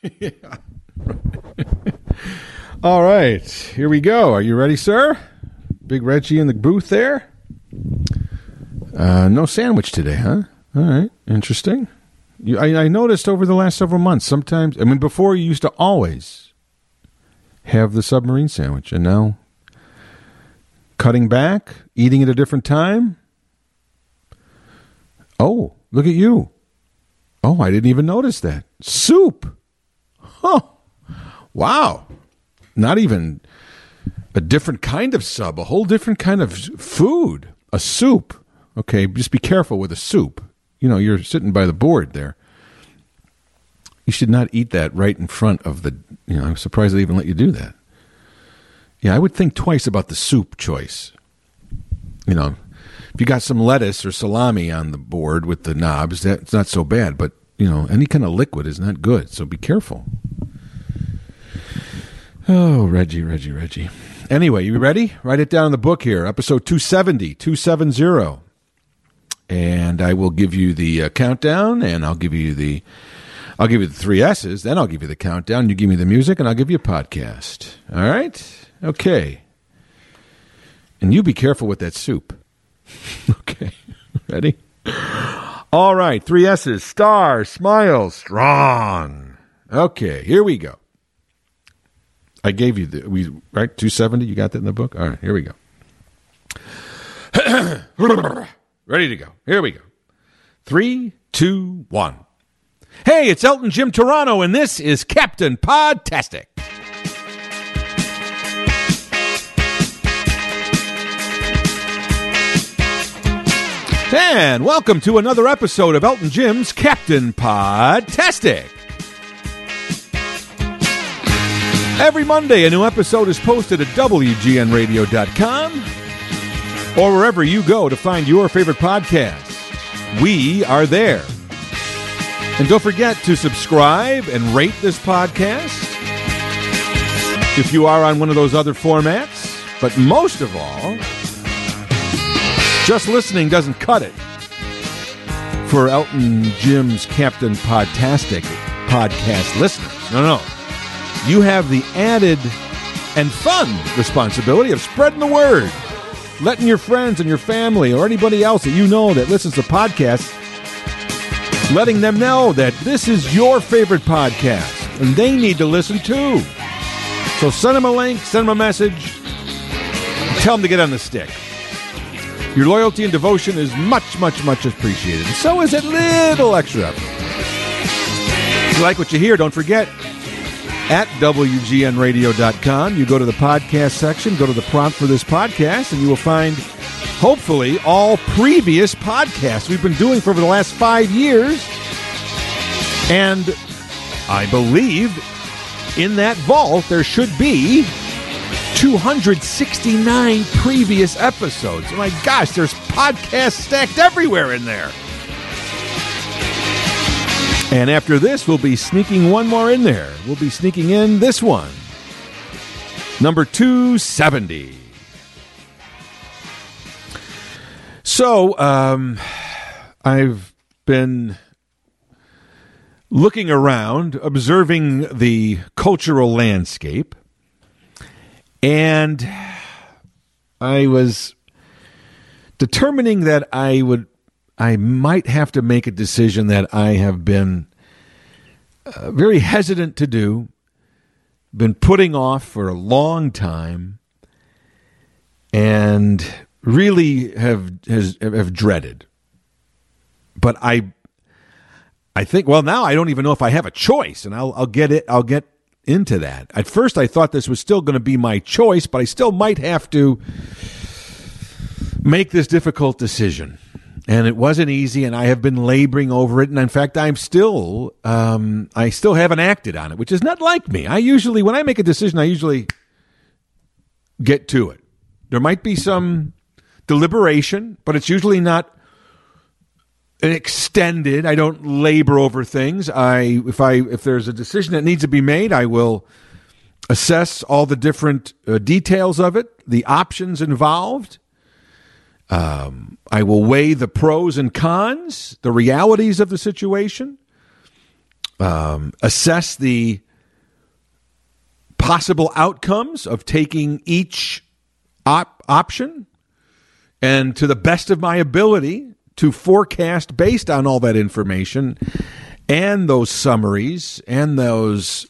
Yeah. All right, here we go. Are you ready, sir? Big Reggie in the booth there. No sandwich today, huh? All right, interesting. I noticed over the last several months, sometimes, before you used to always have the submarine sandwich, and now cutting back, eating at a different time. Oh, look at you. Oh, I didn't even notice that. Soup. Huh. Wow. Not even a different kind of sub, a whole different kind of food. A soup. Okay, just be careful with a soup. You know, you're sitting by the board there. You should not eat that right in front of the, I'm surprised they even let you do that. Yeah, I would think twice about the soup choice. If you got some lettuce or salami on the board with the knobs, that's not so bad. But, any kind of liquid is not good, so be careful. Oh, Reggie. Anyway, you ready? Write it down in the book here, episode 270. And I will give you the countdown, and I'll give you the 3 S's, then I'll give you the countdown, you give me the music, and I'll give you a podcast. All right? Okay. And you be careful with that soup. Okay. Ready? All right. 3 S's. Star, smile, strong. Okay. Here we go. I gave you right? 270. You got that in the book? All right. Here we go. Ready to go. Here we go. 3, 2, 1. Hey, it's Elton Jim Toronto, and this is Captain Podtastic. And welcome to another episode of Elton Jim's Captain Podtastic. Every Monday, a new episode is posted at WGNradio.com or wherever you go to find your favorite podcasts. We are there. And don't forget to subscribe and rate this podcast if you are on one of those other formats. But most of all, just listening doesn't cut it for Elton Jim's Captain Podtastic podcast listeners. No. You have the added and fun responsibility of spreading the word, letting your friends and your family or anybody else that you know that listens to podcasts, letting them know that this is your favorite podcast and they need to listen too. So send them a link, send them a message, tell them to get on the stick. Your loyalty and devotion is much, much, much appreciated. And so is it little extra effort. If you like what you hear, don't forget, at WGNradio.com, you go to the podcast section, go to the prompt for this podcast, and you will find, hopefully, all previous podcasts we've been doing for over the last 5 years. And I believe in that vault there should be 269 previous episodes. Oh my gosh, there's podcasts stacked everywhere in there. And after this, we'll be sneaking one more in there. We'll be sneaking in this one. Number 270. So, I've been looking around, observing the cultural landscape, and I was determining that I might have to make a decision that I have been very hesitant to do, been putting off for a long time, and really have dreaded. But I think, well, now I don't even know if I have a choice, and I'll get into that. At first, I thought this was still going to be my choice, but I still might have to make this difficult decision. And it wasn't easy, and I have been laboring over it. And in fact, I still haven't acted on it, which is not like me. When I make a decision, I usually get to it. There might be some deliberation, but it's usually not extended. I don't labor over things. If there's a decision that needs to be made, I will assess all the different details of it, the options involved. I will weigh the pros and cons, the realities of the situation. assess the possible outcomes of taking each option, and to the best of my ability to forecast based on all that information and those summaries and those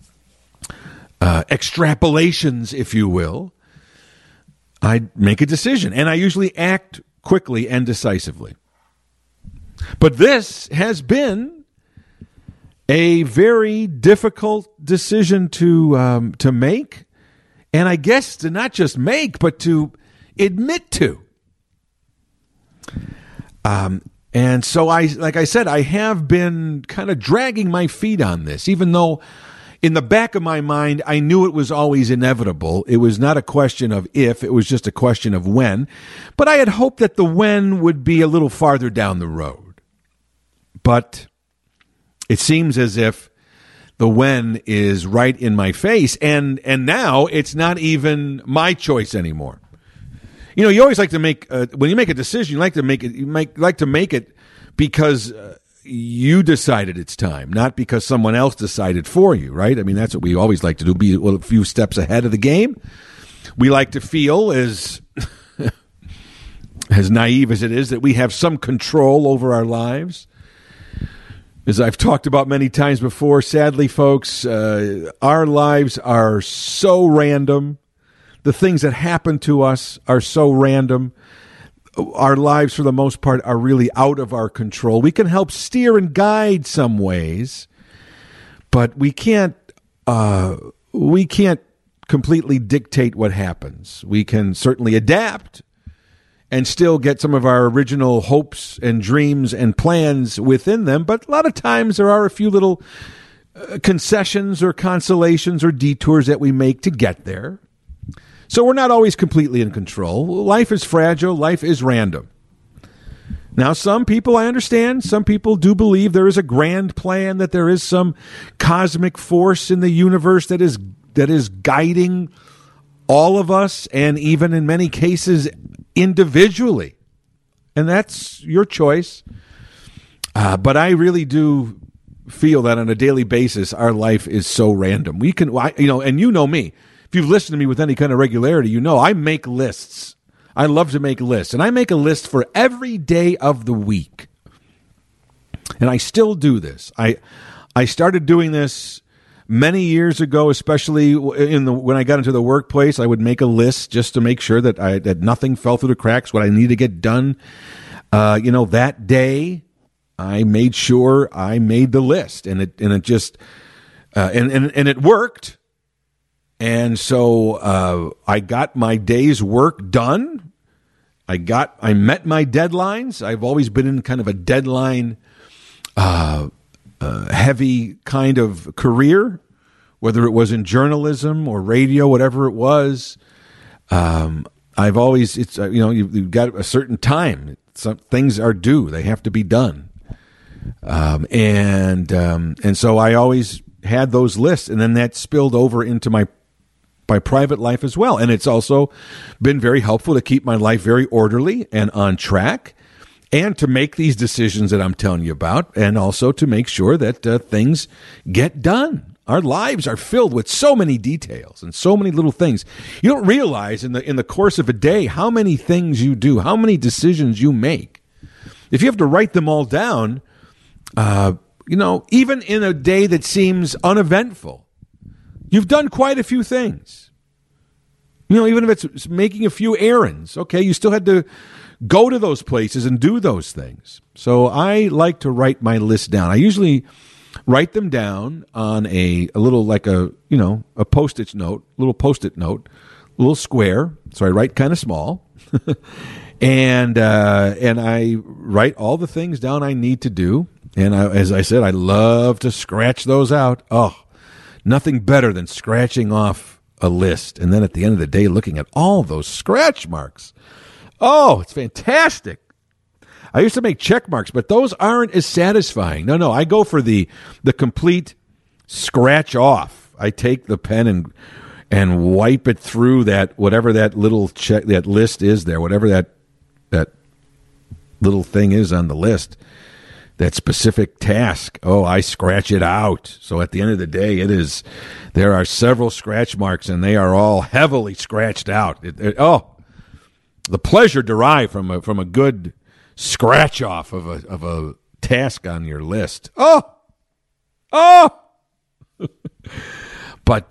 extrapolations, if you will, I make a decision, and I usually act quickly and decisively. But this has been a very difficult decision to make, and I guess to not just make, but to admit to. And so like I said, I have been kind of dragging my feet on this, even though in the back of my mind, I knew it was always inevitable. It was not a question of if, it was just a question of when. But I had hoped that the when would be a little farther down the road. But it seems as if the when is right in my face, and now it's not even my choice anymore. You know, you always like to make when you make a decision, you like to make it because you decided it's time, not because someone else decided for you, right? I mean, that's what we always like to do, be a few steps ahead of the game. We like to feel as as naive as it is that we have some control over our lives. As I've talked about many times before, sadly, folks, our lives are so random. The things that happen to us are so random. Our lives, for the most part, are really out of our control. We can help steer and guide some ways, but we can't completely dictate what happens. We can certainly adapt and still get some of our original hopes and dreams and plans within them. But a lot of times there are a few little concessions or consolations or detours that we make to get there. So we're not always completely in control. Life is fragile. Life is random. Now, some people, I understand, some people do believe there is a grand plan, that there is some cosmic force in the universe that is guiding all of us, and even in many cases individually. And that's your choice. But I really do feel that on a daily basis, our life is so random. We can, and you know me. If you've listened to me with any kind of regularity, you know I make lists. I love to make lists. And I make a list for every day of the week. And I still do this. I started doing this many years ago, especially when I got into the workplace. I would make a list just to make sure that nothing fell through the cracks, what I need to get done. That day, I made sure I made the list, and it worked. And so I got my day's work done. I met my deadlines. I've always been in kind of a deadline heavy kind of career, whether it was in journalism or radio, whatever it was. I've always, you've got a certain time. Some things are due; they have to be done. And so I always had those lists, and then that spilled over into my private life as well. And it's also been very helpful to keep my life very orderly and on track, and to make these decisions that I'm telling you about, and also to make sure that things get done. Our lives are filled with so many details and so many little things. You don't realize in the course of a day how many things you do, how many decisions you make. If you have to write them all down, even in a day that seems uneventful, you've done quite a few things. Even if it's making a few errands, okay, you still had to go to those places and do those things. So I like to write my list down. I usually write them down on a little, like a post-it note, a little square. So I write kind of small. and I write all the things down I need to do. And as I said, I love to scratch those out. Oh, nothing better than scratching off a list, and then at the end of the day, looking at all those scratch marks. Oh, it's fantastic. I used to make check marks, but those aren't as satisfying. No, I go for the complete scratch off. I take the pen and wipe it through that, whatever that little that list is there, whatever that little thing is on the list. that specific task. Oh, I scratch it out. So at the end of the day, there are several scratch marks, and they are all heavily scratched out. The pleasure derived from a good scratch off of a task on your list. But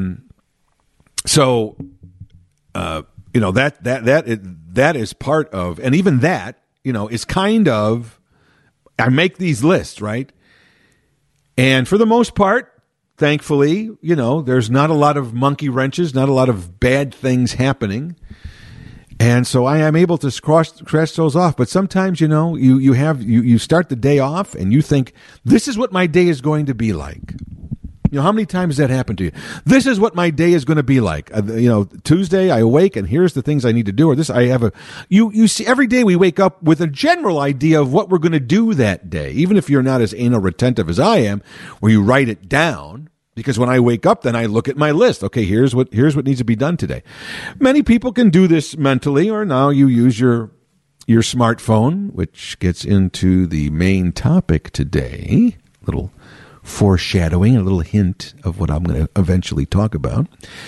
that is part of, and even that, is kind of, I make these lists, right? And for the most part, thankfully, there's not a lot of monkey wrenches, not a lot of bad things happening. And so I am able to scratch those off. But sometimes, you start the day off and you think, this is what my day is going to be like. How many times has that happened to you? This is what my day is going to be like. Tuesday I awake and here's the things I need to do. Or this, you see, every day we wake up with a general idea of what we're going to do that day. Even if you're not as anal retentive as I am, where you write it down. Because when I wake up, then I look at my list. Okay, here's what needs to be done today. Many people can do this mentally, or now you use your smartphone, which gets into the main topic today. Little foreshadowing, a little hint of what I'm going to eventually talk about.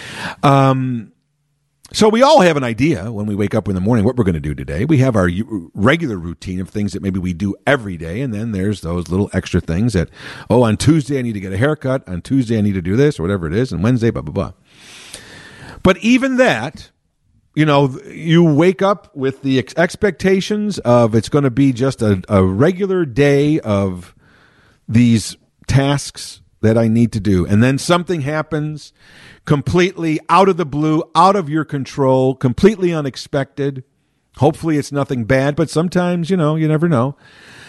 So we all have an idea when we wake up in the morning what we're going to do today. We have our regular routine of things that maybe we do every day, and then there's those little extra things that, on Tuesday I need to get a haircut, on Tuesday I need to do this, or whatever it is, and Wednesday, blah, blah, blah. But even that, you wake up with the expectations of it's going to be just a regular day of these tasks that I need to do. And then something happens completely out of the blue, out of your control, completely unexpected. Hopefully it's nothing bad, but sometimes, you never know.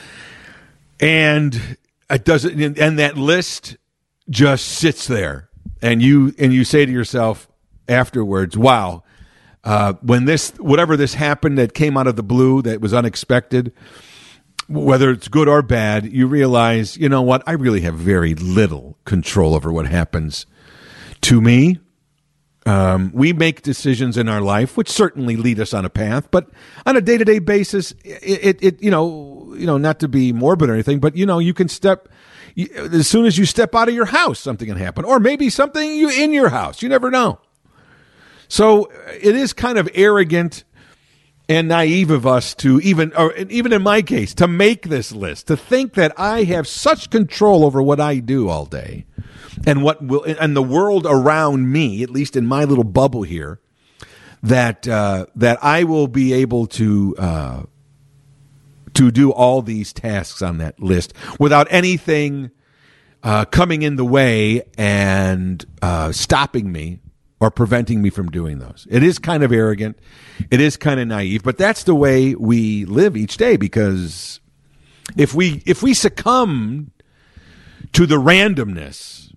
And it doesn't, and that list just sits there. And you say to yourself afterwards, wow, whatever this happened that came out of the blue, that was unexpected, whether it's good or bad, you realize, you know what, I really have very little control over what happens to me. We make decisions in our life, which certainly lead us on a path, but on a day-to-day basis, it not to be morbid or anything, but, you can as soon as you step out of your house, something can happen, or maybe something in your house. You never know. So it is kind of arrogant and naive of us to even in my case, to make this list, to think that I have such control over what I do all day and and the world around me, at least in my little bubble here, that I will be able to do all these tasks on that list without anything coming in the way and stopping me or preventing me from doing those. It is kind of arrogant. It is kind of naive, but that's the way we live each day, because if we succumb to the randomness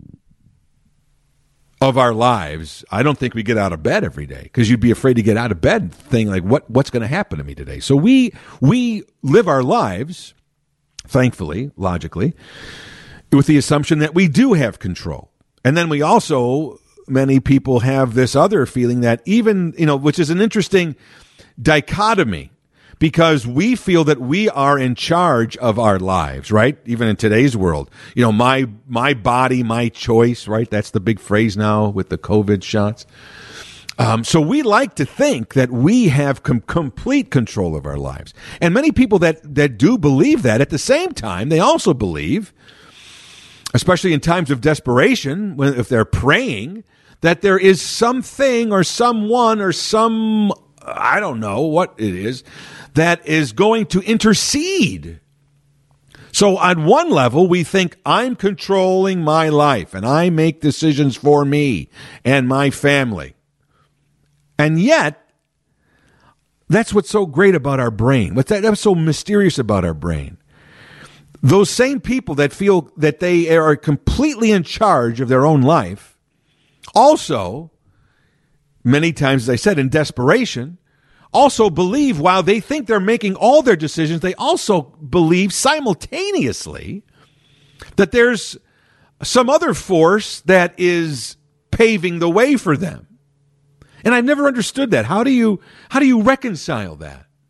of our lives, I don't think we get out of bed every day, because you'd be afraid to get out of bed thinking like, what's going to happen to me today? So we live our lives, thankfully, logically, with the assumption that we do have control. And then we also, many people have this other feeling that even, which is an interesting dichotomy, because we feel that we are in charge of our lives, right? Even in today's world, my body, my choice, right? That's the big phrase now with the COVID shots. So we like to think that we have complete control of our lives. And many people that do believe that, at the same time, they also believe, especially in times of desperation, if they're praying, that there is something or someone or some, I don't know what it is, that is going to intercede. So on one level, we think I'm controlling my life and I make decisions for me and my family. And yet, that's what's so great about our brain. That's so mysterious about our brain. Those same people that feel that they are completely in charge of their own life also, many times, as I said, in desperation, also believe, while they think they're making all their decisions, they also believe simultaneously that there's some other force that is paving the way for them. And I've never understood that. How do you reconcile that?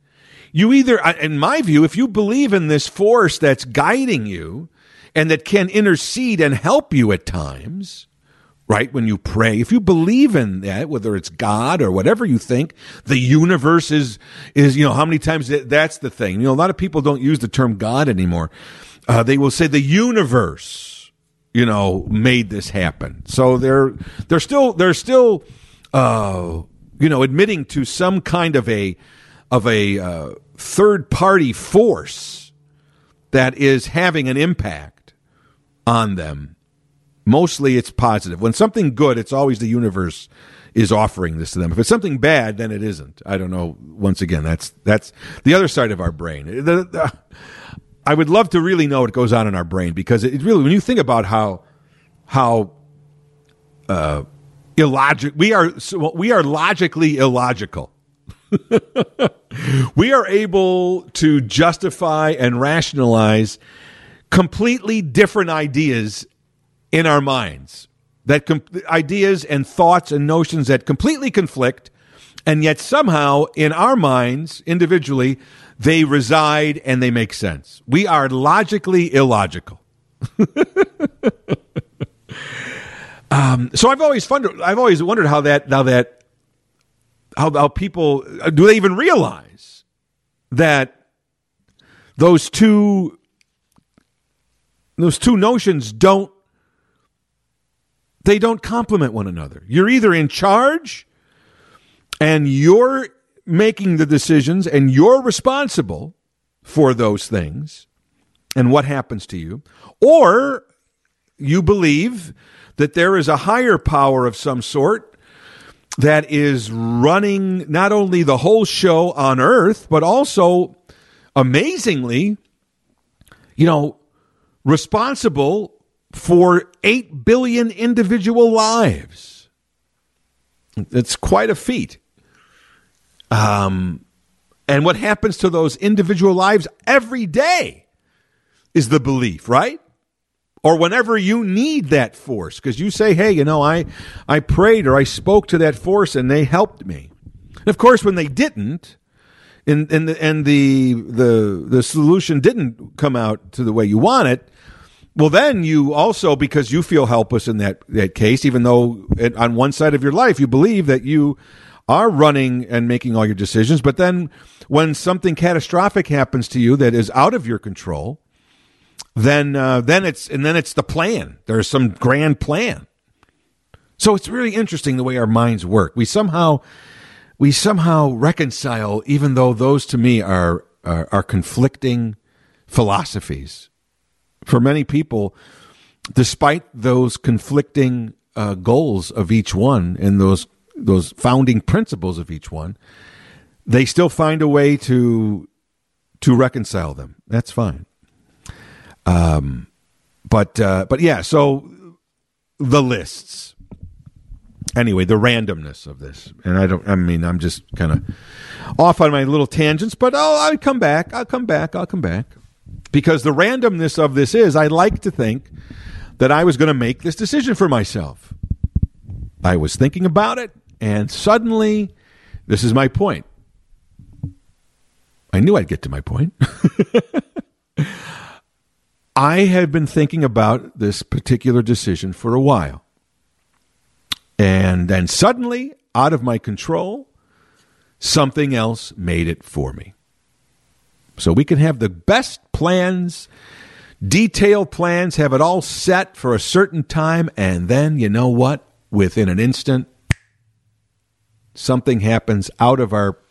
You either, in my view, if you believe in this force that's guiding you and that can intercede and help you at times, right, when you pray, if you believe in that, whether it's God or whatever you think, the universe is how many times that's the thing. A lot of people don't use the term God anymore. They will say the universe, made this happen. So they're still admitting to some kind of a third party force that is having an impact on them. Mostly it's positive. When something good, it's always the universe is offering this to them. If it's something bad, then it isn't. I don't know. Once again, that's the other side of our brain. I would love to really know what goes on in our brain, because it really, when you think about how illogical we are logically illogical. We are able to justify and rationalize completely different ideas in our minds, ideas and thoughts and notions that completely conflict, and yet somehow in our minds individually they reside and they make sense. We are logically illogical. So I've always wondered how people do they even realize that those two notions don't complement one another. You're either in charge and you're making the decisions and you're responsible for those things and what happens to you, or you believe that there is a higher power of some sort that is running not only the whole show on earth, but also, amazingly, responsible for 8 billion individual lives. It's quite a feat. And what happens to those individual lives every day is the belief, right? Or whenever you need that force, because you say, hey, I prayed or I spoke to that force and they helped me. And of course, when they didn't, and the solution didn't come out to the way you want it, well, then you also, because you feel helpless in that case, even though on one side of your life you believe that you are running and making all your decisions, but then when something catastrophic happens to you that is out of your control, then it's the plan. There's some grand plan. So it's really interesting the way our minds work. We somehow reconcile, even though those to me are conflicting philosophies. For many people, despite those conflicting goals of each one and those founding principles of each one, they still find a way to reconcile them. That's fine. But yeah, so the lists. Anyway, the randomness of this. And I'm just kind of off on my little tangents, but I'll come back. Because the randomness of this is, I like to think that I was going to make this decision for myself. I was thinking about it, and suddenly, this is my point. I knew I'd get to my point. I had been thinking about this particular decision for a while. And then suddenly, out of my control, something else made it for me. So we can have the best plans, detailed plans, have it all set for a certain time, and then, you know what? Within an instant, something happens out of our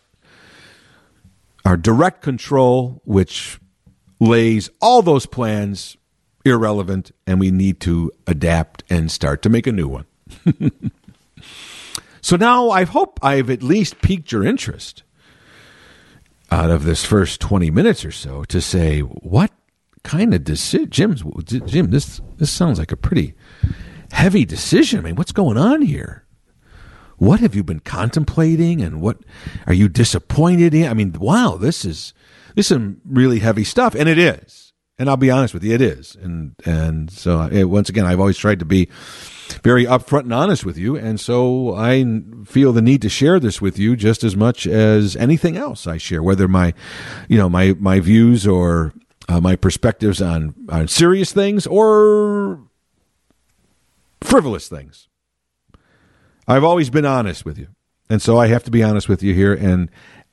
direct control, which lays all those plans irrelevant, and we need to adapt and start to make a new one. So now I hope I've at least piqued your interest out of this first 20 minutes or so to say, what kind of decision? Jim, this sounds like a pretty heavy decision. I mean, what's going on here? What have you been contemplating, and what are you disappointed in? I mean, wow, this is some really heavy stuff, and it is. And I'll be honest with you, it is. And so once again, I've always tried to be very upfront and honest with you, and so I feel the need to share this with you just as much as anything else I share, whether my views or my perspectives on serious things or frivolous things. I've always been honest with you, and so I have to be honest with you here and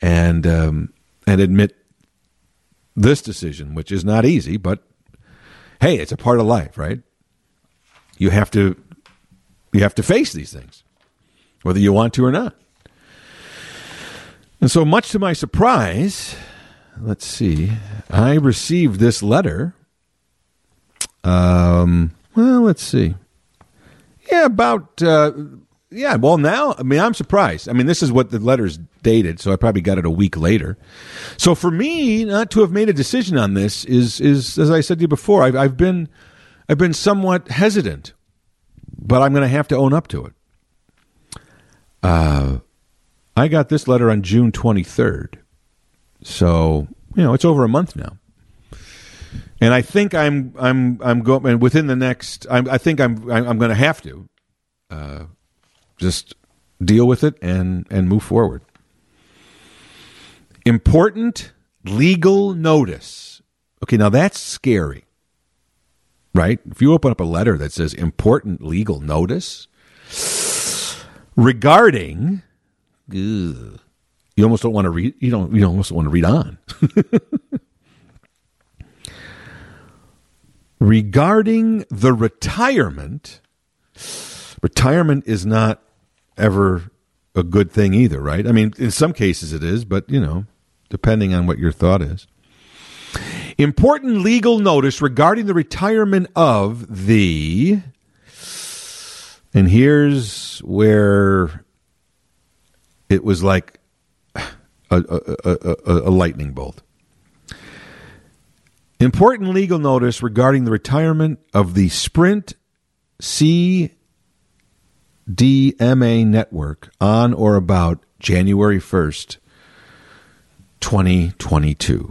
admit this decision, which is not easy, but hey, it's a part of life, right? You have to face these things, whether you want to or not. And so, much to my surprise, let's see, I received this letter. Let's see. Well, now, I'm surprised. This is what the letter's dated, so I probably got it a week later. So for me, not to have made a decision on this is as I said to you before, I've been somewhat hesitant, but I'm going to have to own up to it. I got this letter on June 23rd, so it's over a month now, and I think I'm going within the next. I think I'm going to have to just deal with it and move forward. Important legal notice. Okay, now that's scary. Right? If you open up a letter that says important legal notice regarding, you almost don't want to read. You almost don't want to read on. Regarding the retirement. Retirement is not ever a good thing either, right? In some cases it is, but depending on what your thought is. Important legal notice regarding the retirement of the, and here's where it was like a lightning bolt. Important legal notice regarding the retirement of the Sprint CDMA network on or about January 1st, 2022.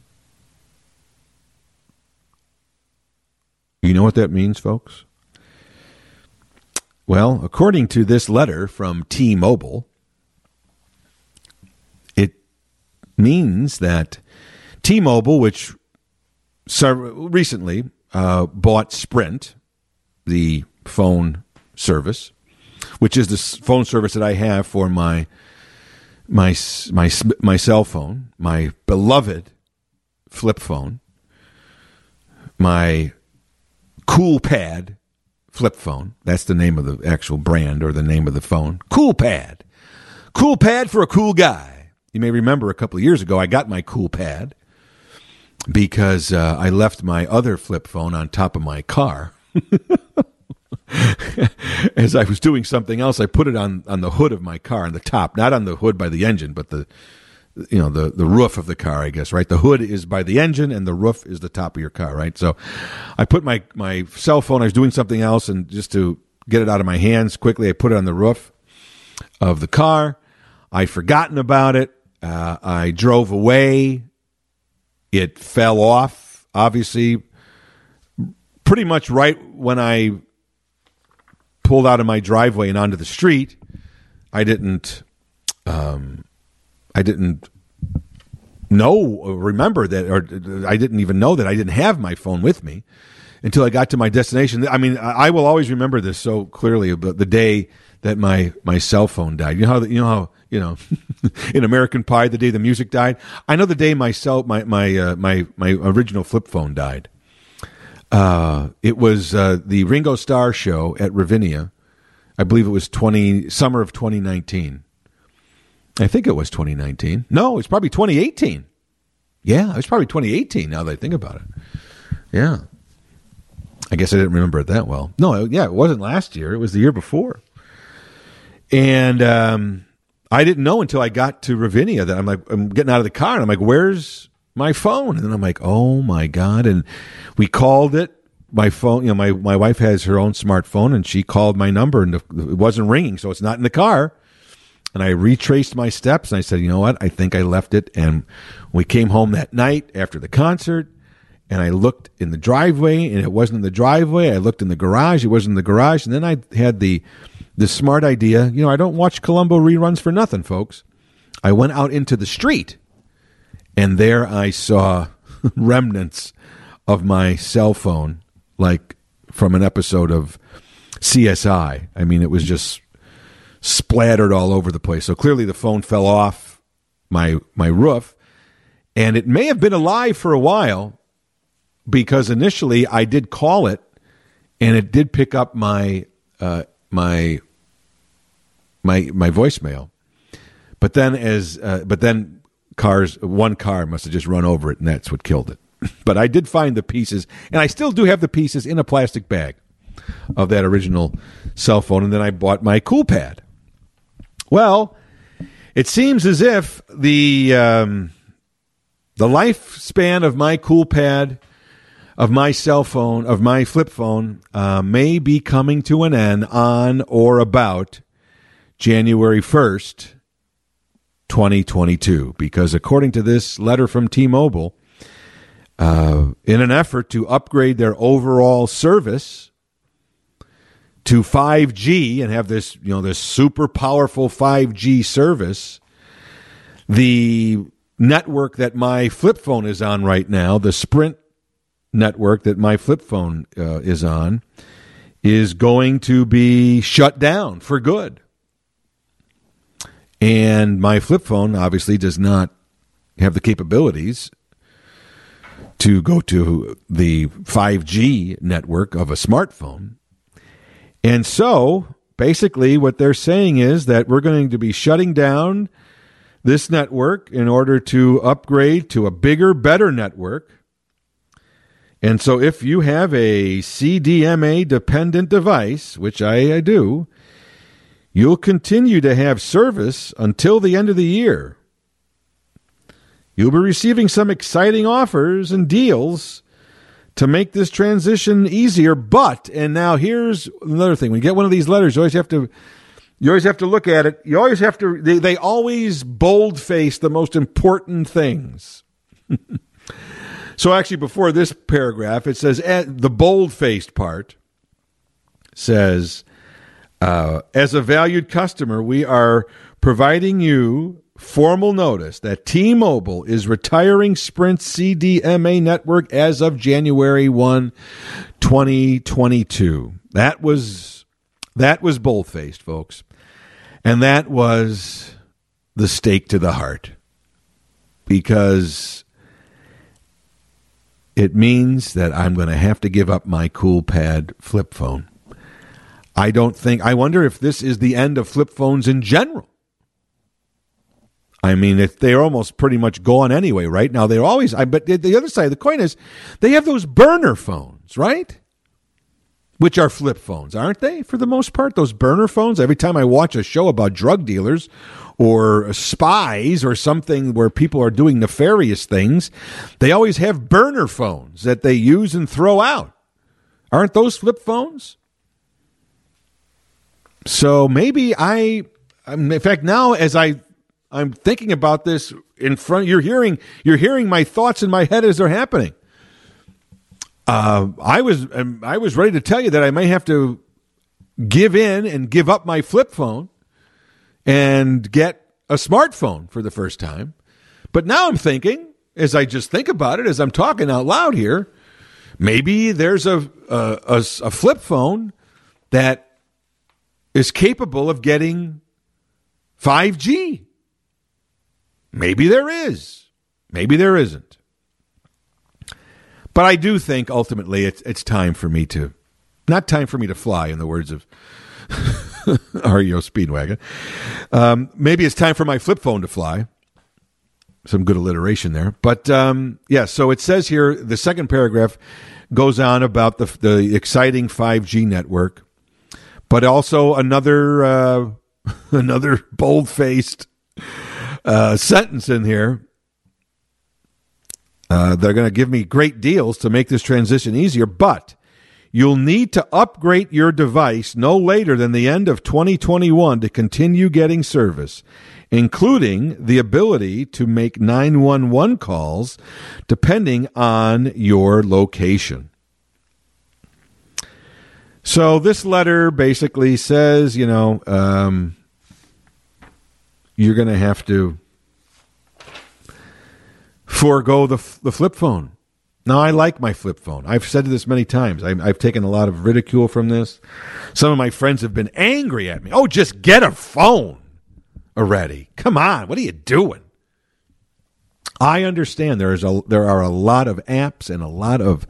You know what that means, folks? Well, according to this letter from T-Mobile, it means that T-Mobile, which recently bought Sprint, the phone service, which is the phone service that I have for my cell phone, my beloved flip phone, my CoolPad flip phone. That's the name of the actual brand or the name of the phone. CoolPad. CoolPad for a cool guy. You may remember a couple of years ago I got my CoolPad because I left my other flip phone on top of my car. As I was doing something else, I put it on the hood of my car, on the top, not on the hood by the engine, but the roof of the car, I guess, right? The hood is by the engine and the roof is the top of your car, right? So I put my cell phone, I was doing something else, and just to get it out of my hands quickly, I put it on the roof of the car. I'd forgotten about it. I drove away. It fell off, obviously, pretty much right when I pulled out of my driveway and onto the street. I didn't know or remember that, or I didn't even know that I didn't have my phone with me until I got to my destination. I will always remember this so clearly about the day that my cell phone died. You know how in American Pie, the day the music died. I know the day my original flip phone died. It was the Ringo Starr show at Ravinia. I believe it was summer of 2019. I think it was 2019. No, it's probably 2018. Yeah, it was probably 2018 now that I think about it. Yeah. I guess I didn't remember it that well. No, yeah, it wasn't last year. It was the year before. And I didn't know until I got to Ravinia that I'm getting out of the car, and I'm like, where's my phone? And then I'm like, oh, my God. And we called it. My phone, my wife has her own smartphone, and she called my number, and it wasn't ringing, so it's not in the car. And I retraced my steps, and I said, you know what? I think I left it. And we came home that night after the concert, and I looked in the driveway, and it wasn't in the driveway. I looked in the garage, it wasn't in the garage. And then I had the smart idea, I don't watch Columbo reruns for nothing, folks. I went out into the street, and there I saw remnants of my cell phone, like from an episode of CSI. I mean, it was just splattered all over the place. So clearly the phone fell off my roof, and it may have been alive for a while because initially I did call it, and it did pick up my voicemail. But then one car must have just run over it, and that's what killed it. But I did find the pieces, and I still do have the pieces in a plastic bag of that original cell phone, and then I bought my CoolPad. Well, it seems as if the lifespan of my CoolPad, of my cell phone, of my flip phone, may be coming to an end on or about January 1st, 2022, because according to this letter from T-Mobile, in an effort to upgrade their overall service to 5G and have this, this super powerful 5G service, the network that my flip phone is on right now, the Sprint network that my flip phone is on, is going to be shut down for good. And my flip phone obviously does not have the capabilities to go to the 5G network of a smartphone. And so basically what they're saying is that we're going to be shutting down this network in order to upgrade to a bigger, better network. And so if you have a CDMA-dependent device, which I do, you'll continue to have service until the end of the year. You'll be receiving some exciting offers and deals to make this transition easier. But, and now here's another thing. When you get one of these letters, you always have to look at it. You always have to, they always boldface the most important things. So actually before this paragraph, it says, the bold-faced part says, as a valued customer, we are providing you formal notice that T-Mobile is retiring Sprint's CDMA network as of January 1, 2022. That was bold-faced, folks. And that was the stake to the heart. Because it means that I'm going to have to give up my CoolPad flip phone. I wonder if this is the end of flip phones in general. I mean, if they're almost pretty much gone anyway, right? Now they're always, but the other side of the coin is they have those burner phones, right? Which are flip phones, aren't they? For the most part, those burner phones. Every time I watch a show about drug dealers or spies or something where people are doing nefarious things, they always have burner phones that they use and throw out. Aren't those flip phones? So maybe in fact, now as I'm thinking about this in front, you're hearing my thoughts in my head as they're happening. I was ready to tell you that I may have to give in and give up my flip phone and get a smartphone for the first time. But now I'm thinking, as I just think about it, as I'm talking out loud here, maybe there's a flip phone that is capable of getting 5G. Maybe there is. Maybe there isn't. But I do think ultimately it's time for me to, not time for me to fly, in the words of REO Speedwagon. Maybe it's time for my flip phone to fly. Some good alliteration there. But yeah, so it says here, the second paragraph goes on about the exciting 5G network, but also another bold-faced sentence in here. They're going to give me great deals to make this transition easier, but you'll need to upgrade your device no later than the end of 2021 to continue getting service. including the ability to make 911 calls depending on your location. So this letter basically says, you're going to have to forego the flip phone. Now, I like my flip phone. I've said this many times. I've taken a lot of ridicule from this. Some of my friends have been angry at me. Oh, just get a phone already. Come on. What are you doing? I understand there are a lot of apps and a lot of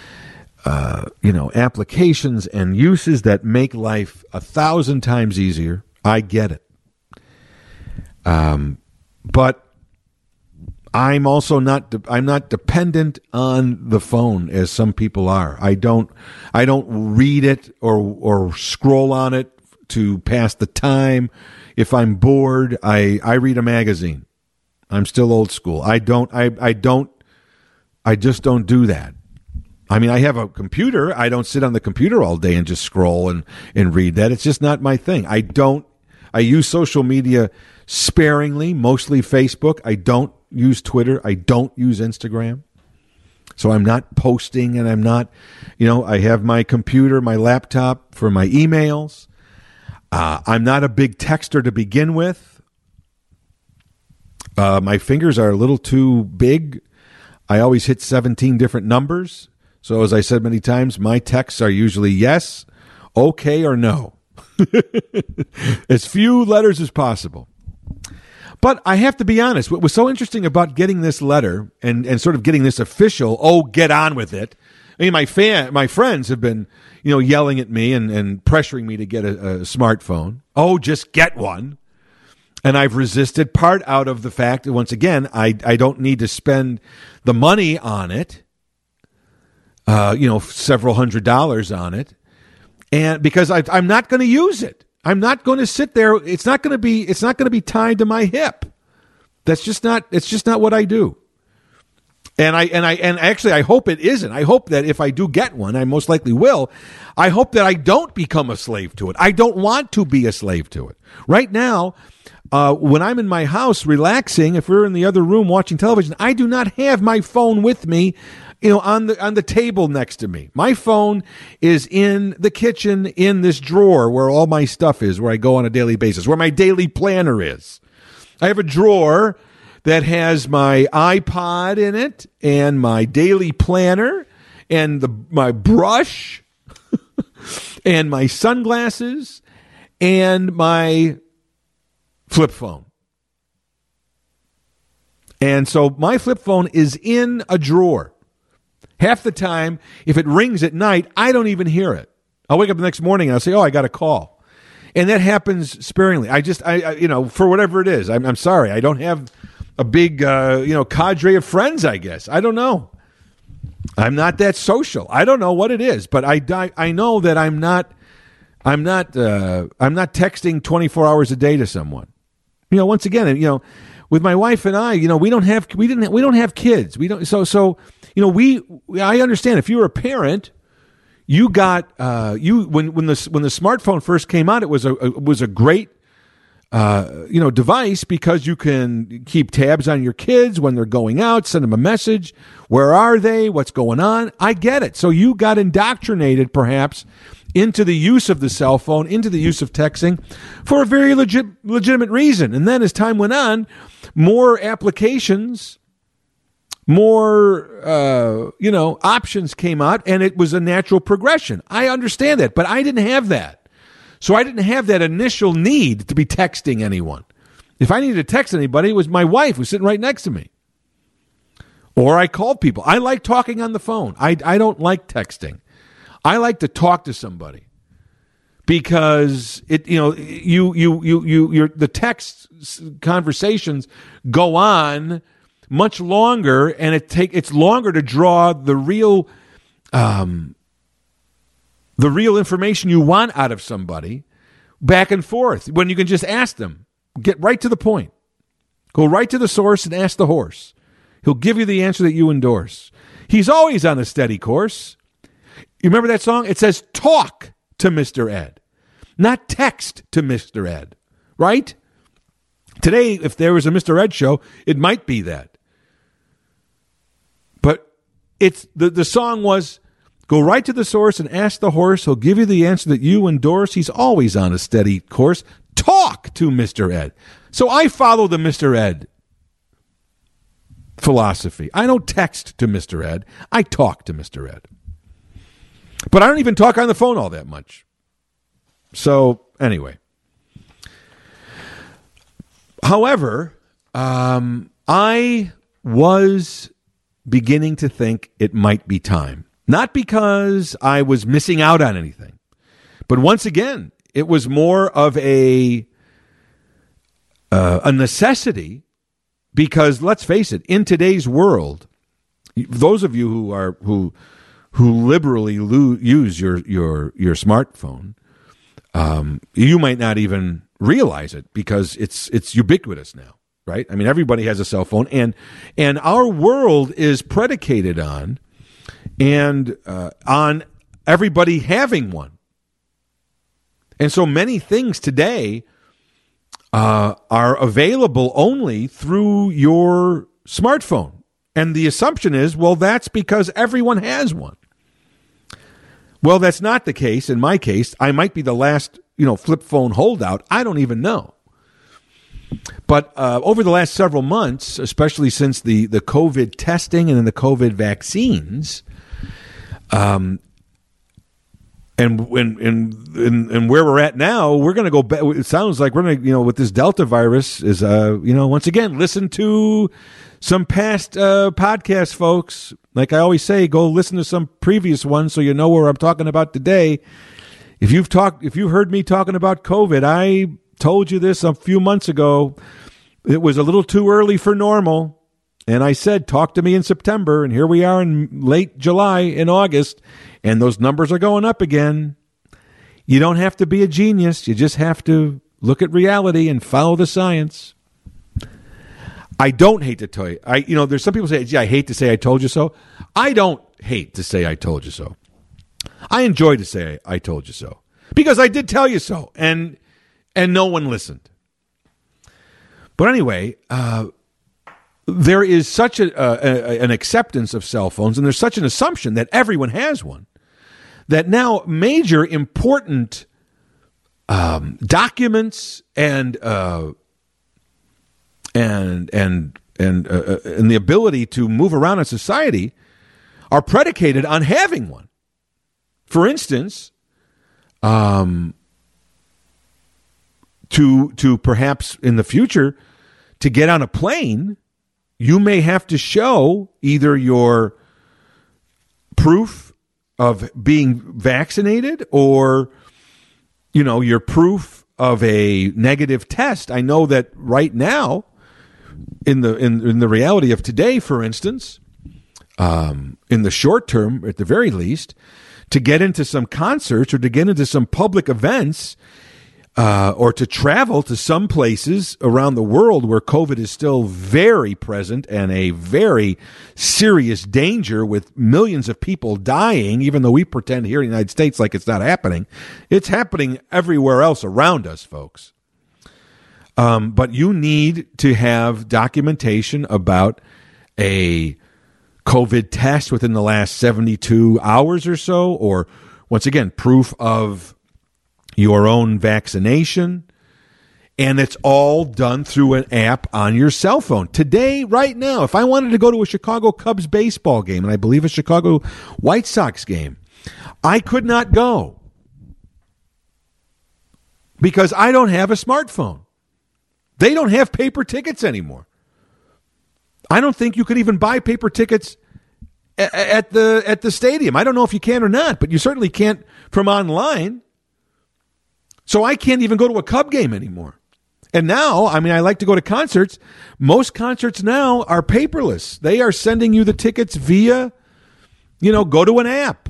applications and uses that make life 1,000 times easier. I get it. But I'm also not dependent on the phone as some people are. I don't read it or scroll on it to pass the time. If I'm bored, I read a magazine. I'm still old school. I just don't do that. I mean, I have a computer. I don't sit on the computer all day and just scroll and read that. It's just not my thing. I use social media sparingly, mostly Facebook. I don't use Twitter. I don't use Instagram. So I'm not posting, and I'm not, I have my computer, my laptop for my emails. I'm not a big texter to begin with. My fingers are a little too big. I always hit 17 different numbers. So as I said many times, my texts are usually yes, okay, or no. As few letters as possible. But I have to be honest, what was so interesting about getting this letter and sort of getting this official, get on with it. I mean, my friends have been, yelling at me and pressuring me to get a smartphone. Oh, just get one. And I've resisted, part out of the fact that, once again, I don't need to spend the money on it, several $100s on it. And because I'm not going to use it. I'm not going to sit there. It's not going to be tied to my hip. It's just not what I do. And actually I hope it isn't. I hope that if I do get one, I most likely will. I hope that I don't become a slave to it. I don't want to be a slave to it. Right now, when I'm in my house relaxing, if we're in the other room watching television, I do not have my phone with me, on the table next to me. My phone is in the kitchen, in this drawer where all my stuff is, where I go on a daily basis, where my daily planner is. I have a drawer that has my iPod in it and my daily planner and my brush and my sunglasses and my flip phone. And so my flip phone is in a drawer. Half the time, if it rings at night, I don't even hear it. I'll wake up the next morning and I'll say, I got a call. And that happens sparingly. I for whatever it is, I'm sorry. I don't have a big, cadre of friends, I guess. I don't know. I'm not that social. I don't know what it is, but I know that I'm not texting 24 hours a day to someone. Once again, with my wife and I, we don't have kids. We don't. So I understand if you're a parent, you got when the smartphone first came out, it was a great device because you can keep tabs on your kids when they're going out, send them a message. Where are they? What's going on? I get it. So you got indoctrinated perhaps into the use of the cell phone, into the use of texting for a very legitimate reason. And then as time went on, more applications, more, options came out, and it was a natural progression. I understand that, but I didn't have that. So I didn't have that initial need to be texting anyone. If I needed to text anybody, it was my wife who was sitting right next to me. Or I called people. I like talking on the phone. I don't like texting. I like to talk to somebody because the text conversations go on much longer, and it's longer to draw the real information you want out of somebody back and forth when you can just ask them. Get right to the point. Go right to the source and ask the horse. He'll give you the answer that you endorse. He's always on a steady course. You remember that song? It says, talk to Mr. Ed, not text to Mr. Ed, right? Today, if there was a Mr. Ed show, it might be that. But it's the song was, go right to the source and ask the horse. He'll give you the answer that you endorse. He's always on a steady course. Talk to Mr. Ed. So I follow the Mr. Ed philosophy. I don't text to Mr. Ed. I talk to Mr. Ed. But I don't even talk on the phone all that much. So anyway. However, I was beginning to think it might be time. Not because I was missing out on anything. But once again, it was more of a necessity, because let's face it, in today's world, those of you who liberally use your smartphone, you might not even realize it because it's ubiquitous now, right? I mean, everybody has a cell phone, and our world is predicated on everybody having one. And so many things today are available only through your smartphone. And the assumption is, well, that's because everyone has one. Well, that's not the case. In my case, I might be the last, flip phone holdout. I don't even know. But over the last several months, especially since the COVID testing and then the COVID vaccines, and where we're at now, we're going to go back. It sounds like we're going to, with this Delta virus is, once again, listen to some past podcasts, folks. Like I always say, go listen to some previous ones so you know where I'm talking about today. If you heard me talking about COVID, I told you this a few months ago. It was a little too early for normal. And I said, talk to me in September. And here we are in late July and August. And those numbers are going up again. You don't have to be a genius. You just have to look at reality and follow the science. I don't hate to tell you. There's some people say, gee, I hate to say I told you so. I don't hate to say I told you so. I enjoy to say I told you so. Because I did tell you so. And no one listened. But anyway, there is such an acceptance of cell phones, and there's such an assumption that everyone has one, that now major important documents and the ability to move around in society are predicated on having one. For instance, to perhaps in the future, to get on a plane, you may have to show either your proof of being vaccinated or, your proof of a negative test. I know that right now, in the reality of today, for instance, in the short term, at the very least, to get into some concerts or to get into some public events, or to travel to some places around the world where COVID is still very present and a very serious danger with millions of people dying, even though we pretend here in the United States like it's not happening. It's happening everywhere else around us, folks. But you need to have documentation about a COVID test within the last 72 hours or so, or once again, proof of your own vaccination, and it's all done through an app on your cell phone. Today, right now, if I wanted to go to a Chicago Cubs baseball game, and I believe a Chicago White Sox game, I could not go because I don't have a smartphone. They don't have paper tickets anymore. I don't think you could even buy paper tickets at the stadium. I don't know if you can or not, but you certainly can't from online. So I can't even go to a Cub game anymore. And now, I like to go to concerts. Most concerts now are paperless. They are sending you the tickets via, go to an app.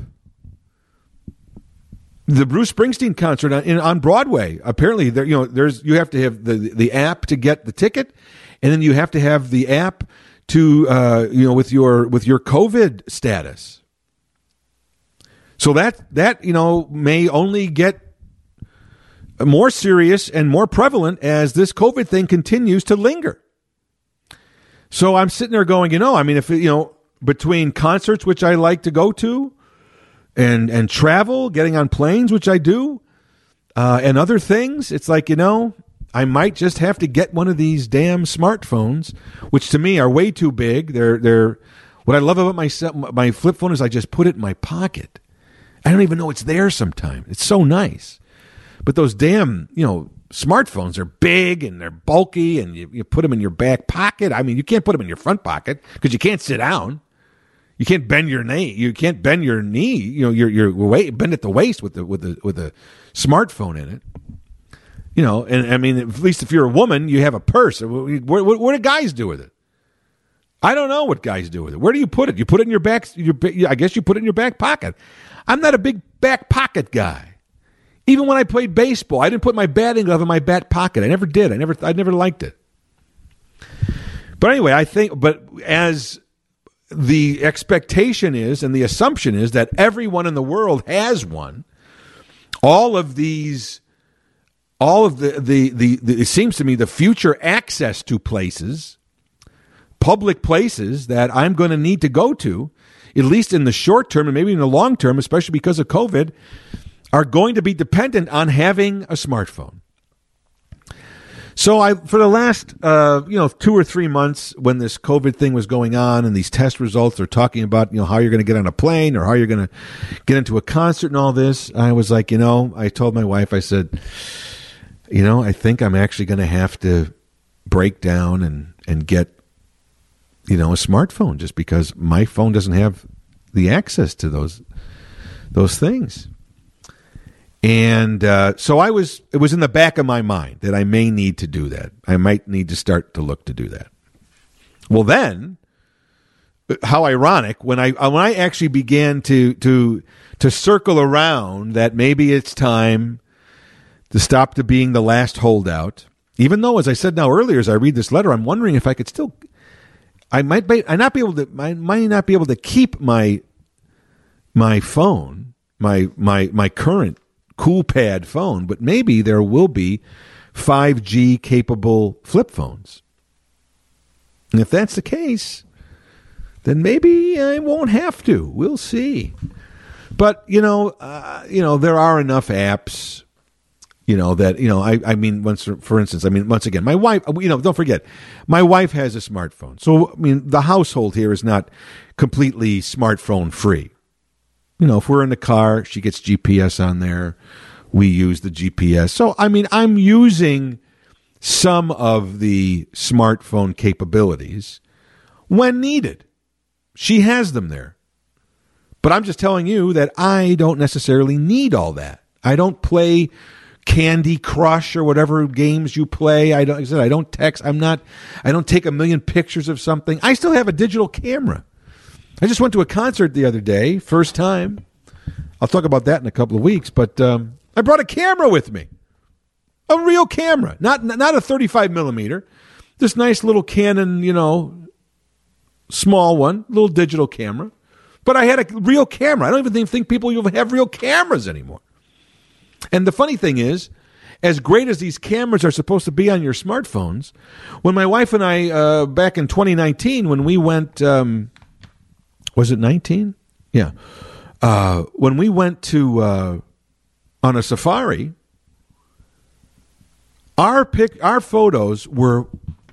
The Bruce Springsteen concert on Broadway, apparently, you have to have the app to get the ticket, and then you have to have the app to with your COVID status. So that may only get more serious and more prevalent as this COVID thing continues to linger. So I'm sitting there going, if between concerts, which I like to go to, and travel, getting on planes, which I do, and other things, it's like, I might just have to get one of these damn smartphones, which to me are way too big. They're what I love about my flip phone is I just put it in my pocket. I don't even know it's there sometimes. It's so nice. But those damn, smartphones are big and they're bulky, and you put them in your back pocket. I mean, you can't put them in your front pocket because you can't sit down. You can't bend your knee. You can't bend your knee. Your weight bend at the waist with the smartphone in it. And I mean, at least if you're a woman, you have a purse. What do guys do with it? I don't know what guys do with it. Where do you put it? You put it in your back. I guess you put it in your back pocket. I'm not a big back pocket guy. Even when I played baseball, I didn't put my batting glove in my back pocket. I never did. I never liked it. But anyway, but as the expectation is and the assumption is that everyone in the world has one, all of the it seems to me the future access to places, public places that I'm going to need to go to, at least in the short term and maybe in the long term, especially because of COVID, are going to be dependent on having a smartphone. So for the last 2 or 3 months, when this COVID thing was going on and these test results are talking about how you're going to get on a plane or how you're going to get into a concert and all this, I was like, I told my wife, I said, I think I'm actually going to have to break down and get a smartphone, just because my phone doesn't have the access to those things. And so it was in the back of my mind that I may need to do that. I might need to start to look to do that. Well, then, how ironic, when I actually began to circle around that maybe it's time to stop to being the last holdout, even though, as I said now earlier, as I read this letter, I'm wondering if I could still, I might not be able to keep my phone, my current CoolPad phone, but maybe there will be 5G capable flip phones. And if that's the case, then maybe I won't have to. We'll see. But there are enough apps, that I mean, for instance, once again, my wife, don't forget, my wife has a smartphone. So the household here is not completely smartphone free. If we're in the car, she gets GPS on there. We use the GPS. So, I'm using some of the smartphone capabilities when needed. She has them there. But I'm just telling you that I don't necessarily need all that. I don't play Candy Crush or whatever games you play. I don't text. I don't take a million pictures of something. I still have a digital camera. I just went to a concert the other day, first time. I'll talk about that in a couple of weeks, but I brought a camera with me. A real camera, not a 35 millimeter. This nice little Canon, small one, little digital camera. But I had a real camera. I don't even think people even have real cameras anymore. And the funny thing is, as great as these cameras are supposed to be on your smartphones, when my wife and I, back in 2019, when we went... was it 19? Yeah. When we went to on a safari, our photos were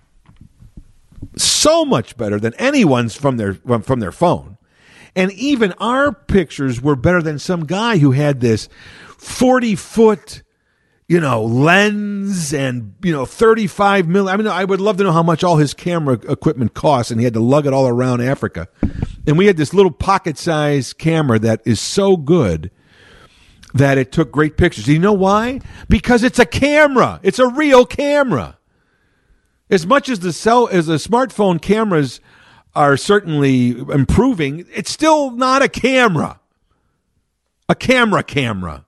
so much better than anyone's from their phone, and even our pictures were better than some guy who had this 40-foot lens and 35 millimeter. I would love to know how much all his camera equipment costs, and he had to lug it all around Africa. And we had this little pocket-sized camera that is so good that it took great pictures. Do you know why? Because it's a camera. It's a real camera. As much as the smartphone cameras are certainly improving, it's still not a camera. A camera.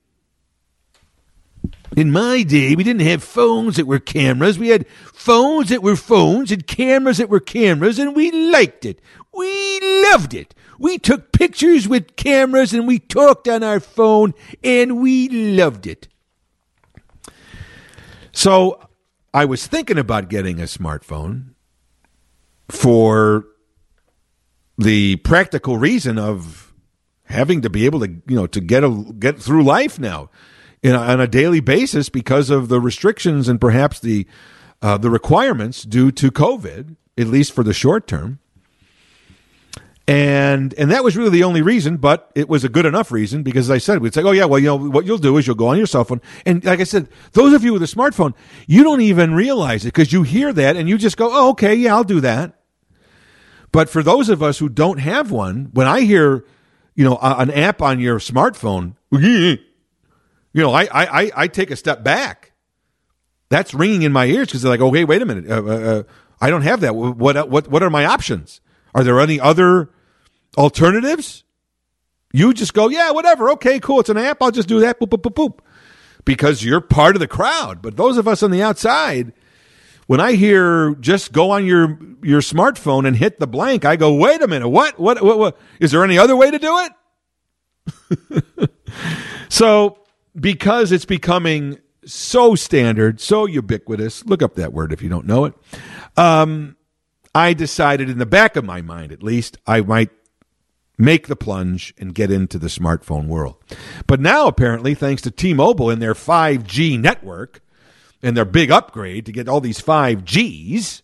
In my day, we didn't have phones that were cameras. We had phones that were phones and cameras that were cameras, and we liked it. We loved it. We took pictures with cameras, and we talked on our phone, and we loved it. So I was thinking about getting a smartphone for the practical reason of having to be able to, to get through life now on a daily basis because of the restrictions and perhaps the requirements due to COVID, at least for the short term. And that was really the only reason, but it was a good enough reason because, as I said, we'd say, oh, yeah, well, what you'll do is you'll go on your cell phone. And like I said, those of you with a smartphone, you don't even realize it because you hear that and you just go, oh, okay, yeah, I'll do that. But for those of us who don't have one, when I hear, an app on your smartphone, I take a step back. That's ringing in my ears because they're like, okay, wait a minute. I don't have that. What are my options? Are there any other alternatives? You just go, yeah, whatever. Okay, cool. It's an app. I'll just do that. Boop, boop, boop, boop. Because you're part of the crowd. But those of us on the outside, when I hear just go on your smartphone and hit the blank, I go, wait a minute. What? Is there any other way to do it? So because it's becoming so standard, so ubiquitous, look up that word if you don't know it, I decided in the back of my mind, at least, I might make the plunge and get into the smartphone world. But now, apparently, thanks to T-Mobile and their 5G network and their big upgrade to get all these 5Gs,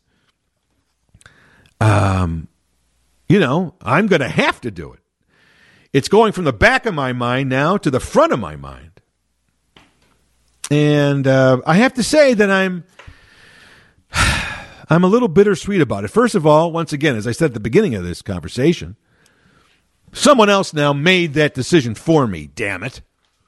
I'm going to have to do it. It's going from the back of my mind now to the front of my mind. And I have to say that I'm a little bittersweet about it. First of all, once again, as I said at the beginning of this conversation, someone else now made that decision for me, damn it.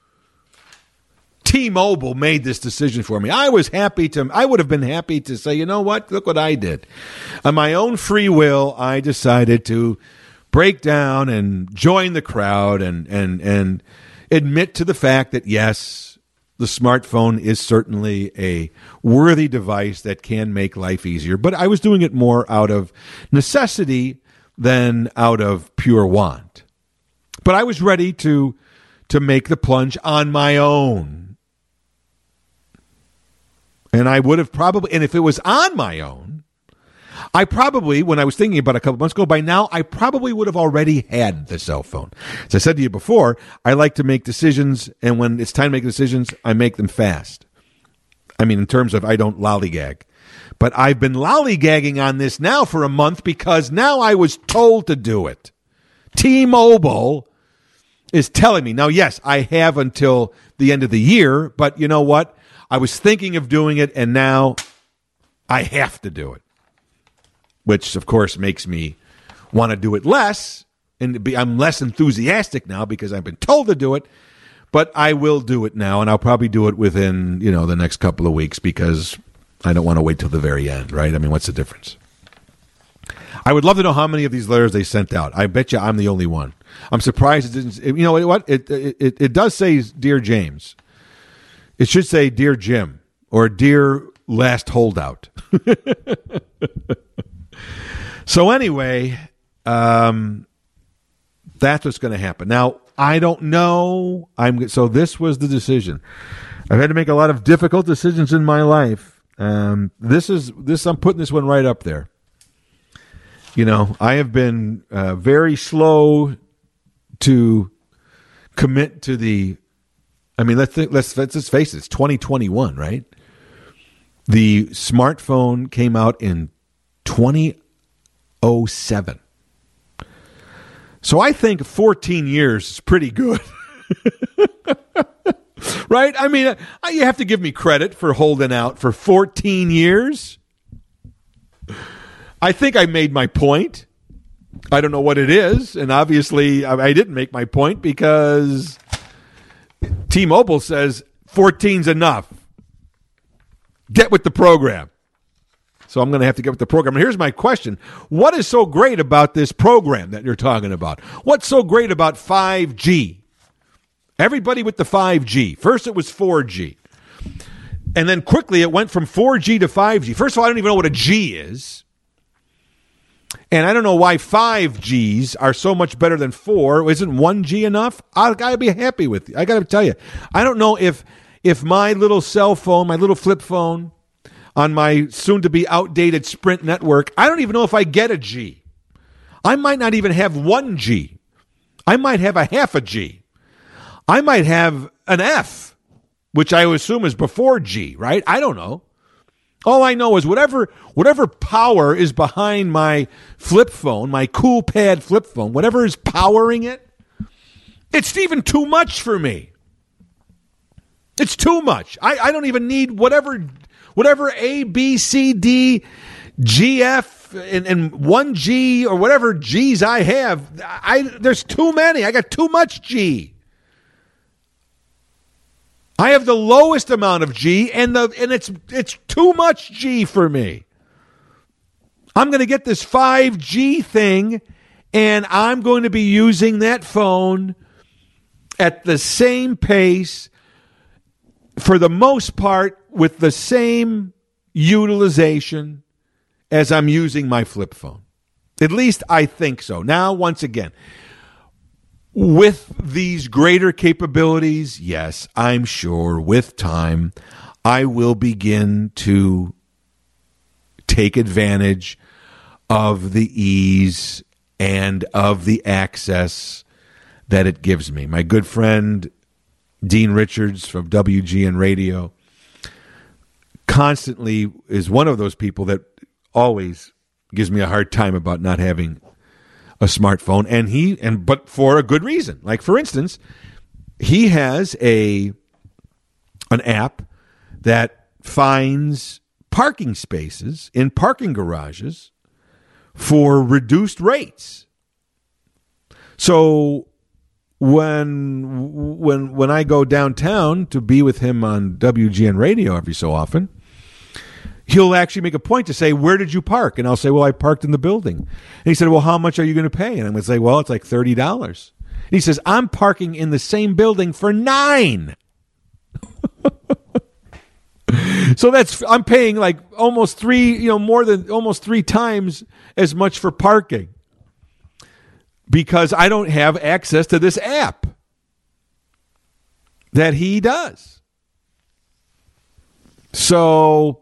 T-Mobile made this decision for me. I would have been happy to say, you know what? Look what I did. On my own free will, I decided to break down and join the crowd and admit to the fact that, yes, the smartphone is certainly a worthy device that can make life easier. But I was doing it more out of necessity than out of pure want. But I was ready to make the plunge on my own. And I would have probably, and if it was on my own, I probably, when I was thinking about it a couple months ago, by now, I probably would have already had the cell phone. As I said to you before, I like to make decisions, and when it's time to make decisions, I make them fast. I mean, in terms of I don't lollygag. But I've been lollygagging on this now for a month because now I was told to do it. T-Mobile is telling me. Now, yes, I have until the end of the year, but you know what? I was thinking of doing it, and now I have to do it. Which, of course, makes me want to do it less. And I'm less enthusiastic now because I've been told to do it. But I will do it now, and I'll probably do it within, the next couple of weeks because I don't want to wait till the very end, right? I mean, what's the difference? I would love to know how many of these letters they sent out. I bet you I'm the only one. I'm surprised it didn't. You know what? It does say Dear James. It should say Dear Jim or Dear Last Holdout. So anyway, that's what's going to happen. Now, I don't know. So this was the decision. I've had to make a lot of difficult decisions in my life. I'm putting this one right up there. I have been very slow to commit to the. I mean, let's just face it. It's 2021, right? The smartphone came out in 2007. So I think 14 years is pretty good. Right? I mean, you have to give me credit for holding out for 14 years. I think I made my point. I don't know what it is. And obviously, I didn't make my point because T-Mobile says 14's enough. Get with the program. So I'm going to have to get with the program. And here's my question. What is so great about this program that you're talking about? What's so great about 5G? Everybody with the 5G. First it was 4G. And then quickly it went from 4G to 5G. First of all, I don't even know what a G is. And I don't know why 5Gs are so much better than 4. Isn't 1G enough? I got to be happy with you. I got to tell you. I don't know if if my little cell phone, my little flip phone on my soon-to-be outdated Sprint network, I don't even know if I get a G. I might not even have 1 G. I might have a half a G. I might have an F, which I would assume is before G, right? I don't know. All I know is whatever power is behind my flip phone, my cool pad flip phone, whatever is powering it, it's even too much for me. It's too much. I don't even need whatever A, B, C, D, G, F, and 1G or whatever G's I have. There's too many. I got too much G. I have the lowest amount of G, and it's too much G for me. I'm going to get this 5G thing, and I'm going to be using that phone at the same pace, for the most part, with the same utilization as I'm using my flip phone. At least I think so. Now, once again, with these greater capabilities, yes, I'm sure with time, I will begin to take advantage of the ease and of the access that it gives me. My good friend Dean Richards from WGN Radio constantly is one of those people that always gives me a hard time about not having a smartphone, but for a good reason. Like, for instance, he has an app that finds parking spaces in parking garages for reduced rates. So when I go downtown to be with him on WGN Radio every so often, he'll actually make a point to say, where did you park? And I'll say, well, I parked in the building. And he said, well, how much are you going to pay? And I'm going to say, well, it's like $30. And he says, I'm parking in the same building for $9. So I'm paying like almost almost 3 times as much for parking because I don't have access to this app that he does. So,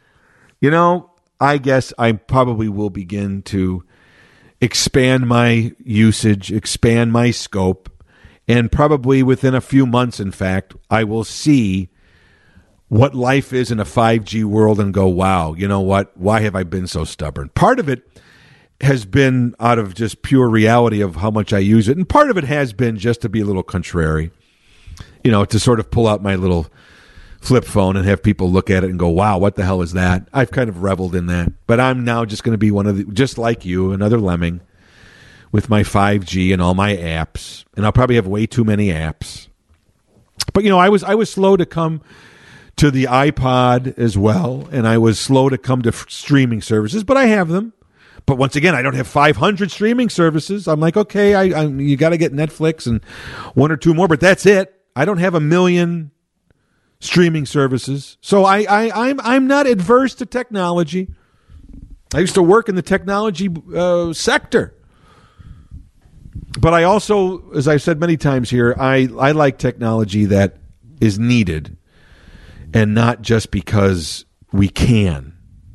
I guess I probably will begin to expand my usage, expand my scope, and probably within a few months, in fact, I will see what life is in a 5G world and go, wow, you know what? Why have I been so stubborn? Part of it has been out of just pure reality of how much I use it, and part of it has been just to be a little contrary, to sort of pull out my little flip phone and have people look at it and go, wow, what the hell is that? I've kind of reveled in that. But I'm now just going to be just like you, another lemming with my 5G and all my apps. And I'll probably have way too many apps. But, I was slow to come to the iPod as well. And I was slow to come to streaming services, but I have them. But once again, I don't have 500 streaming services. I'm like, okay, you got to get Netflix and 1 or 2 more, but that's it. I don't have 1 million streaming services. So I'm not adverse to technology. I used to work in the technology sector. But I also, as I've said many times here, I like technology that is needed and not just because we can.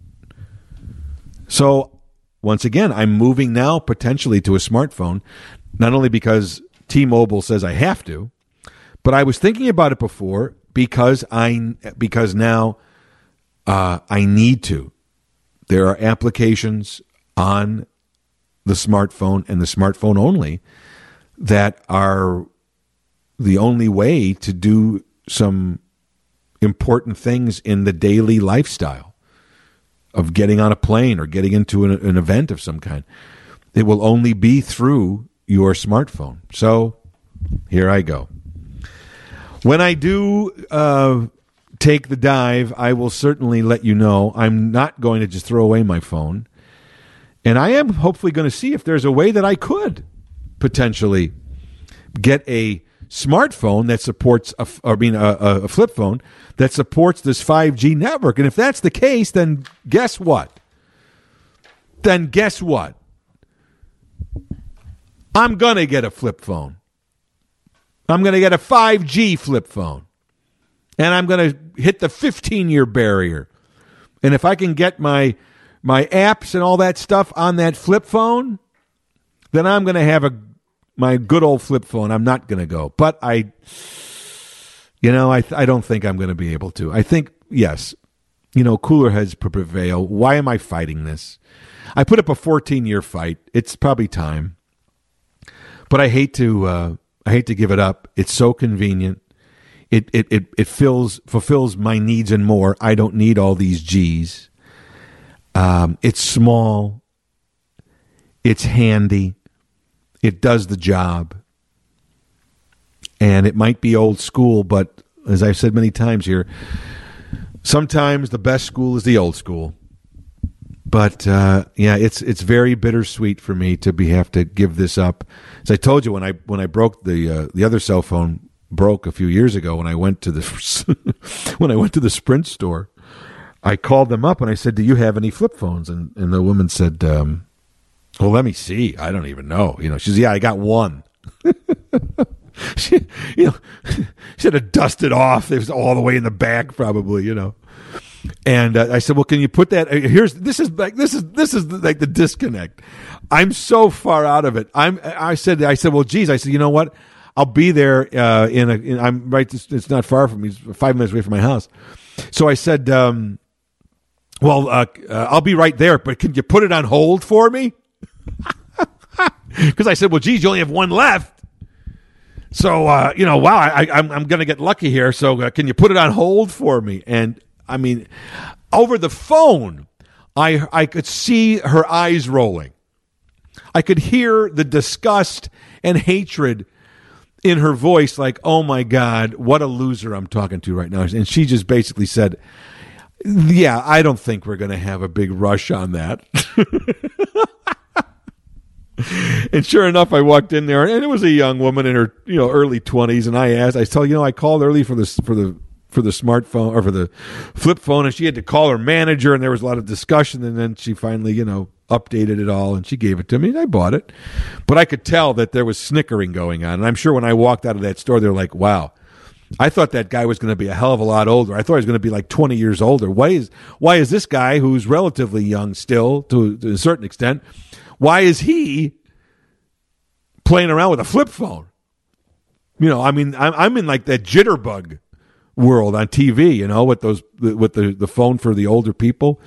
So once again, I'm moving now potentially to a smartphone, not only because T-Mobile says I have to, but I was thinking about it before because now I need to. There are applications on the smartphone and the smartphone only that are the only way to do some important things in the daily lifestyle of getting on a plane or getting into an event of some kind. It will only be through your smartphone. So here I go. When I do take the dive, I will certainly let you know. I'm not going to just throw away my phone. And I am hopefully going to see if there's a way that I could potentially get a smartphone that supports, a flip phone that supports this 5G network. And if that's the case, then guess what? I'm going to get a flip phone. I'm going to get a 5G flip phone. And I'm going to hit the 15-year barrier. And if I can get my apps and all that stuff on that flip phone, then I'm going to have my good old flip phone. I'm not going to go. But I don't think I'm going to be able to. I think, yes, cooler heads prevail. Why am I fighting this? I put up a 14-year fight. It's probably time. But I hate to give it up. It's so convenient. It fulfills my needs and more. I don't need all these G's. It's small. It's handy. It does the job. And it might be old school, but as I've said many times here, sometimes the best school is the old school. But it's very bittersweet for me to have to give this up. As I told you, when I broke the other cell phone broke a few years ago, when I went to the Sprint store, I called them up and I said, "Do you have any flip phones?" And the woman said, "Well, let me see. I don't even know." She said, "Yeah, I got one." she had to dust it off. It was all the way in the back, probably. And I said, "Well, can you put that? This is like the disconnect. I'm so far out of it. I said, well, geez. I said, you know what? I'll be there. I'm right. It's not far from me. It's 5 minutes away from my house. So I said, I'll be right there. But can you put it on hold for me? Because I said, well, geez, you only have one left. So wow, I'm going to get lucky here. So can you put it on hold for me? And I mean, over the phone, I could see her eyes rolling. I could hear the disgust and hatred in her voice, like, oh my God, what a loser I'm talking to right now. And she just basically said, yeah, I don't think we're going to have a big rush on that. And sure enough, I walked in there, and it was a young woman in her early 20s, and I called early for the smartphone or for the flip phone, and she had to call her manager, and there was a lot of discussion, and then she finally updated it all, and she gave it to me, and I bought it. But I could tell that there was snickering going on, and I'm sure when I walked out of that store, they're like, wow, I thought that guy was going to be a hell of a lot older. I thought he was going to be like 20 years older. Why is this guy, who's relatively young still to a certain extent, why is he playing around with a flip phone? I'm in like that jitterbug world on TV, with the phone for the older people.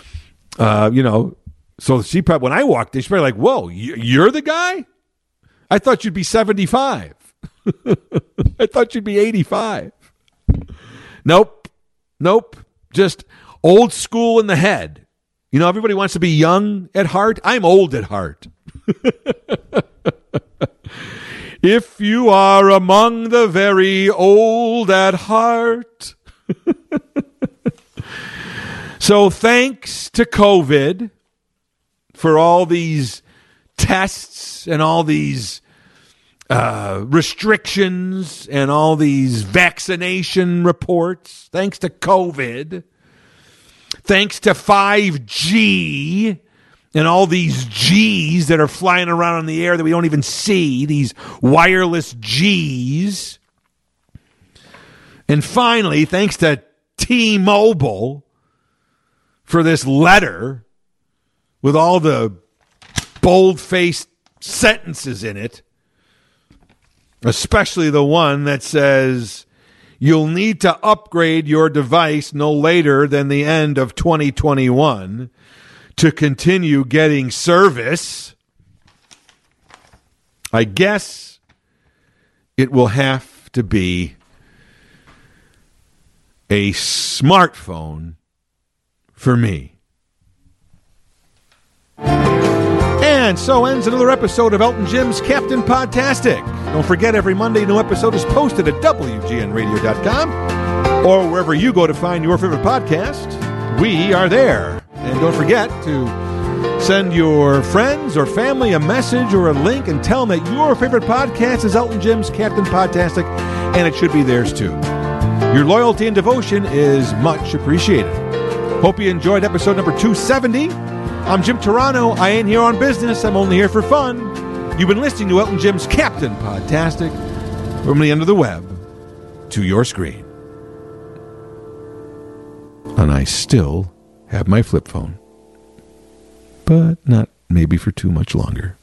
So she probably, when I walked in, she's probably like, whoa, you're the guy? I thought you'd be 75. I thought you'd be 85. Nope. Just old school in the head. Everybody wants to be young at heart. I'm old at heart. If you are among the very old at heart. So thanks to COVID for all these tests and all these restrictions and all these vaccination reports. Thanks to COVID. Thanks to 5G and all these G's that are flying around in the air that we don't even see, these wireless G's. And finally, thanks to T-Mobile for this letter with all the bold-faced sentences in it, especially the one that says, you'll need to upgrade your device no later than the end of 2021 to continue getting service. I guess it will have to be a smartphone for me. And so ends another episode of Elton Jim's Captain Podtastic. Don't forget, every Monday, new episode is posted at WGNradio.com or wherever you go to find your favorite podcast. We are there. And don't forget to send your friends or family a message or a link and tell them that your favorite podcast is Elton Jim's Captain Podtastic, and it should be theirs too. Your loyalty and devotion is much appreciated. Hope you enjoyed episode number 270. I'm Jim Turano. I ain't here on business. I'm only here for fun. You've been listening to Elton Jim's Captain Podtastic, from the end of the web to your screen. and I still have my flip phone. But not maybe for too much longer.